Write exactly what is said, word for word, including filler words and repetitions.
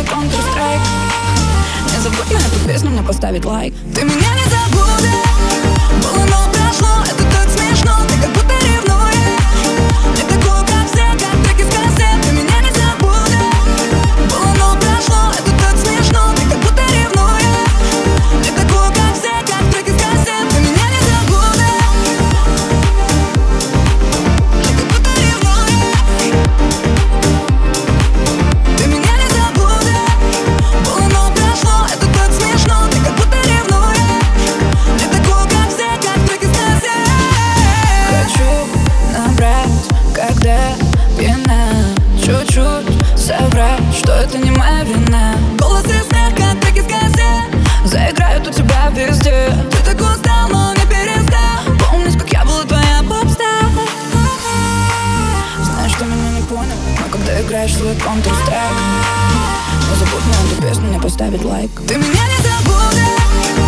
Counter-Strike. Не забудь на эту песню мне поставить лайк. Ты меня не забудешь. Было, но прошло, это так смешно. Ты как будто ревнуешь. Не такой, как все, как трек из кассет. Ты меня не забудешь. Было, но прошло, это так смешно. Ты как будто ревнуешь. Не такой, как все, как трек из кассет. Ты меня не забудешь. Ты как будто ревнуешь. Ты меня не забудешь. Было, но прошло, это так смешно. Ты как будто ревнуешь. Не такой, как все, как трек из кассет. Хочу набрать, когда пьяна. Чуть-чуть соврать, что это не моя вина. Голос и смех, как трек из кассет, заиграют у тебя везде. Ты так устал, но не перестал помнишь, как я была твоя поп-стар. Знаешь, что меня не понял, но когда играешь свой Counter-Strike, не забудь на эту песню мне поставить лайк. Ты меня не забудешь.